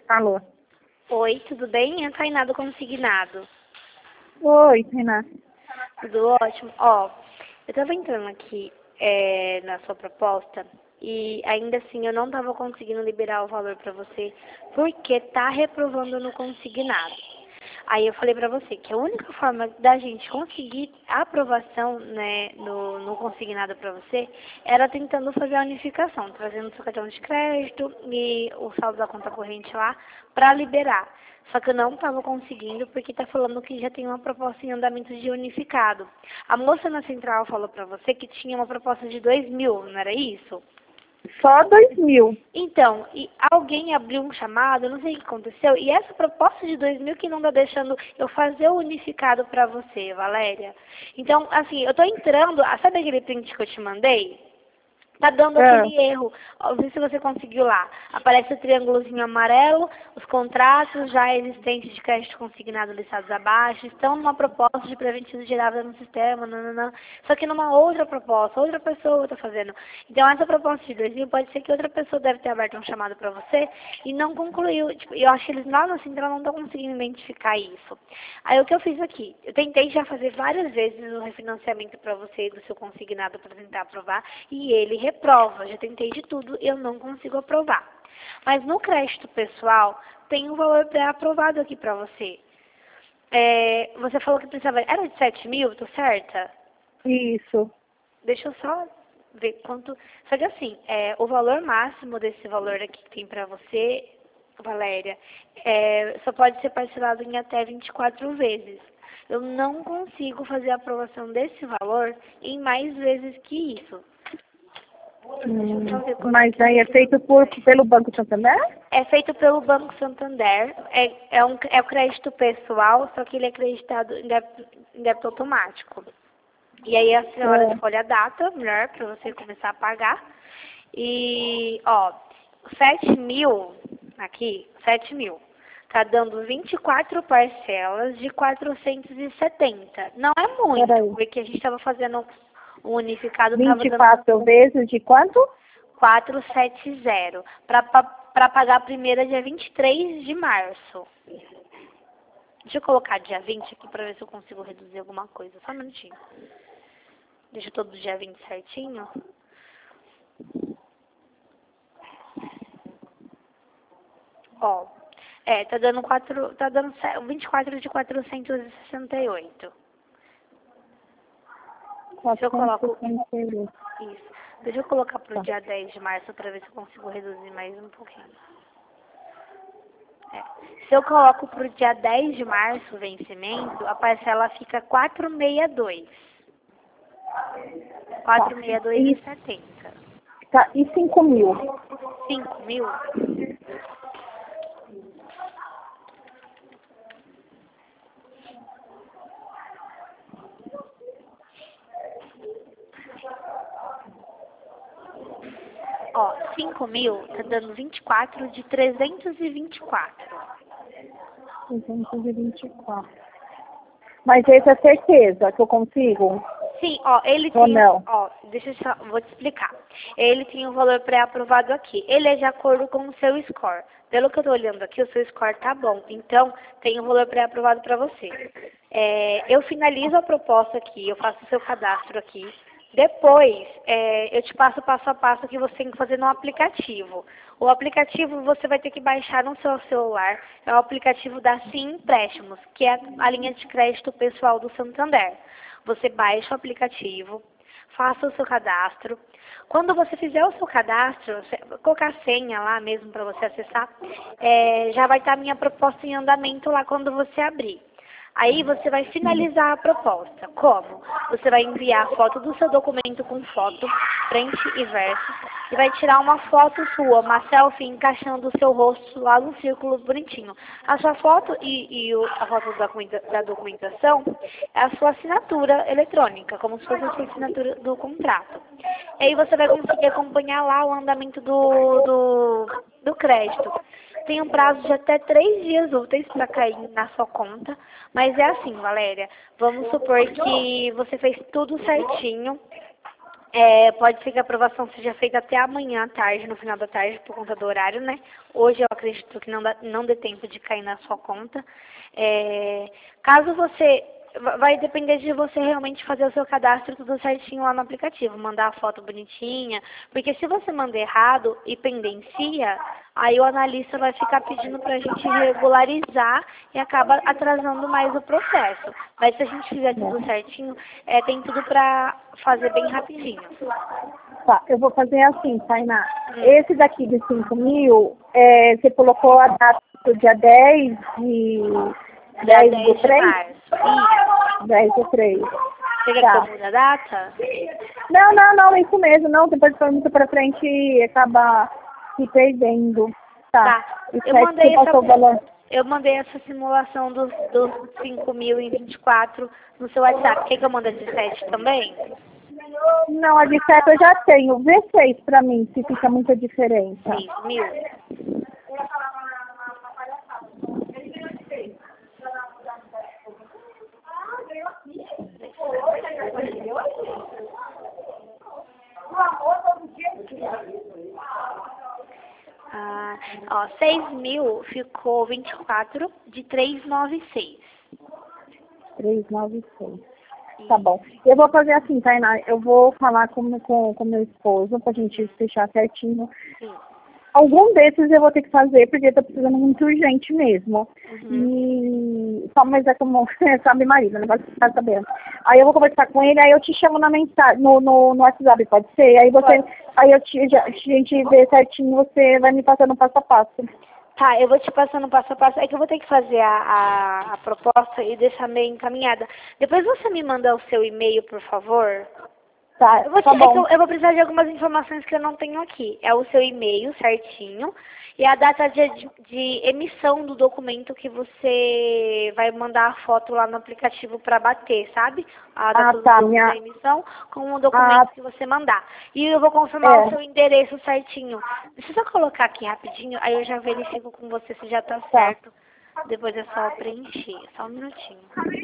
Alô. Oi, tudo bem? É a Tainá do Consignado. Oi, Tainá. Tudo ótimo? Ó, eu tava entrando aqui na sua proposta e ainda assim eu não tava conseguindo liberar o valor pra você porque tá reprovando no consignado. Aí eu falei pra você que a única forma da gente conseguir a aprovação, né, no consignado pra você era tentando fazer a unificação, trazendo seu cartão de crédito e o saldo da conta corrente lá pra liberar. Só que eu não estava conseguindo porque tá falando que já tem uma proposta em andamento de unificado. A moça na central falou pra você que tinha uma proposta de 2.000, não era isso? Só 2.000. Então, e alguém abriu um chamado, eu não sei o que aconteceu, e essa proposta de 2.000 que não tá deixando eu fazer o unificado pra você, Valéria. Então, assim, eu tô entrando, sabe aquele print que eu te mandei? Tá dando aquele erro. Ó, vê se você conseguiu lá. Aparece o triângulozinho amarelo, os contratos já existentes de crédito consignado listados abaixo estão numa proposta de preventivo gerada no sistema, nananã. Só que numa outra proposta, outra pessoa está fazendo. Então essa proposta de 2.000 pode ser que outra pessoa deve ter aberto um chamado para você e não concluiu. Tipo, eu acho que eles lá na central não estão conseguindo identificar isso. Aí o que eu fiz aqui? Eu tentei já fazer várias vezes o refinanciamento para você do seu consignado para tentar aprovar e ele reprova. Já tentei de tudo, eu não consigo aprovar. Mas no crédito pessoal, tem um valor pré-aprovado aqui para você. Você falou que precisava... Era de 7.000, tô certa? Isso. Deixa eu só ver quanto... Só que assim, o valor máximo desse valor aqui que tem para você, Valéria, só pode ser parcelado em até 24 vezes. Eu não consigo fazer a aprovação desse valor em mais vezes que isso. Mas aí é feito pelo Banco Santander? É feito pelo Banco Santander. É o crédito pessoal, só que ele é acreditado em débito automático. E aí a senhora escolhe a data, melhor, para você começar a pagar. E, ó, 7.000, aqui, 7.000. Tá dando 24 parcelas de 470. Não é muito, porque a gente estava fazendo o unificado. 24 vezes de quanto? 470. Para pagar a primeira dia 23 de março. Deixa eu colocar dia 20 aqui para ver se eu consigo reduzir alguma coisa. Só um minutinho. Deixa todo dia 20 certinho. Ó, tá dando 24 de 468. Se eu coloco... Isso. Deixa eu colocar pro dia 10 de março para ver se eu consigo reduzir mais um pouquinho. Se eu coloco pro dia 10 de março o vencimento, a parcela fica 462. 462,70. Tá, e 5.000? 5.000? Ó, 5.000 tá dando 24 de 324. 324. Mas essa é certeza que eu consigo? Sim, ó, ele Ou tem... não? Ó, deixa eu só... Vou te explicar. Ele tem um valor pré-aprovado aqui. Ele é de acordo com o seu score. Pelo que eu tô olhando aqui, o seu score tá bom. Então, tem um valor pré-aprovado para você. Eu finalizo a proposta aqui, eu faço o seu cadastro aqui. Depois, eu te passo o passo a passo que você tem que fazer no aplicativo. O aplicativo você vai ter que baixar no seu celular. É o aplicativo da Sim Empréstimos, que é a linha de crédito pessoal do Santander. Você baixa o aplicativo, faça o seu cadastro. Quando você fizer o seu cadastro, colocar a senha lá mesmo para você acessar, já vai estar a minha proposta em andamento lá quando você abrir. Aí você vai finalizar a proposta. Como? Você vai enviar a foto do seu documento com foto, frente e verso, e vai tirar uma foto sua, uma selfie, encaixando o seu rosto lá no círculo bonitinho. A sua foto a foto da documentação é a sua assinatura eletrônica, como se fosse a sua assinatura do contrato. E aí você vai conseguir acompanhar lá o andamento do crédito. Tem um prazo de até 3 dias úteis para cair na sua conta. Mas é assim, Valéria. Vamos supor que você fez tudo certinho Pode ser que a aprovação seja feita até amanhã à tarde, no final da tarde, por conta do horário, né? Hoje eu acredito que não dê tempo de cair na sua conta. Caso você... Vai depender de você realmente fazer o seu cadastro tudo certinho lá no aplicativo, mandar a foto bonitinha, porque se você manda errado e pendencia, aí o analista vai ficar pedindo pra gente regularizar e acaba atrasando mais o processo. Mas se a gente fizer tudo certinho, tem tudo pra fazer bem rapidinho. Tá, eu vou fazer assim, Tainá. Esse daqui de 5.000, você colocou a data do dia 10 do 3? Março. Isso. 10 do 3. Você quer que eu mude a data? Não, isso mesmo. Não, depois foi muito pra frente e acaba se perdendo. Tá. Eu mandei essa simulação dos 5.000 em 24 no seu WhatsApp. Quer que eu mande a de 7 também? Não, a de 7 eu já tenho. Vê 6 pra mim, se fica muita diferença. 6.000. Ó, 6.000 ficou 24 de 396. 396. Tá bom. Eu vou fazer assim, Tainá. Eu vou falar com meu esposo pra gente fechar certinho. Sim. Algum desses eu vou ter que fazer, porque eu tô precisando muito urgente mesmo. Mas é como sabe marido, não vai ficar sabendo. Aí eu vou conversar com ele, aí eu te chamo na mensagem, no WhatsApp, pode ser? Aí a gente vê certinho, você vai me passando passo a passo. Tá, eu vou te passando passo a passo. É que eu vou ter que fazer a proposta e deixar meio encaminhada. Depois você me manda o seu e-mail, por favor. Tá, eu vou precisar de algumas informações que eu não tenho aqui. É o seu e-mail certinho e a data de emissão do documento que você vai mandar a foto lá no aplicativo para bater, sabe? A data da emissão com o documento que você mandar. E eu vou confirmar o seu endereço certinho. Deixa eu só colocar aqui rapidinho, aí eu já verifico com você se já tá certo. Depois é só preencher. Só um minutinho.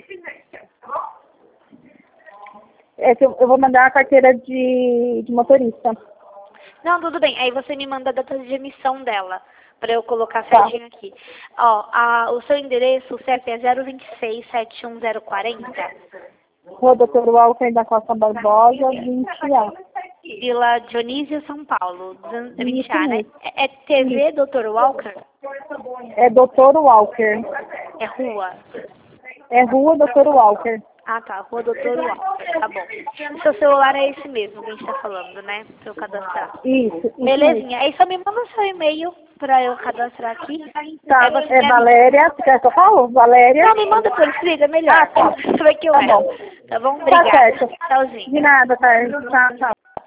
Eu vou mandar a carteira de motorista. Não, tudo bem. Aí você me manda a data de emissão dela, para eu colocar certinho aqui. Ó, o seu endereço, o CEP é 026-71040. Rua Dr. Walker da Costa Barbosa, 20A. Vila Dionísio, São Paulo, 20A, né? É TV Dr. Walker? É Dr. Walker. É rua? É Rua Dr. Walker. Ah, tá. Rua Doutor Walker. Tá bom. O seu celular é esse mesmo que a gente tá falando, né? Pra eu cadastrar. Isso. Belezinha. Aí só me manda o seu e-mail pra eu cadastrar aqui. Tá, Valéria. Quer que eu falo? Valéria? Não, me manda por escrito, é melhor. Tá. Você vai que eu Tá bom. Tá bom? Obrigada. Tá certo. Tchauzinho. De nada, tá. Tchau, tchau.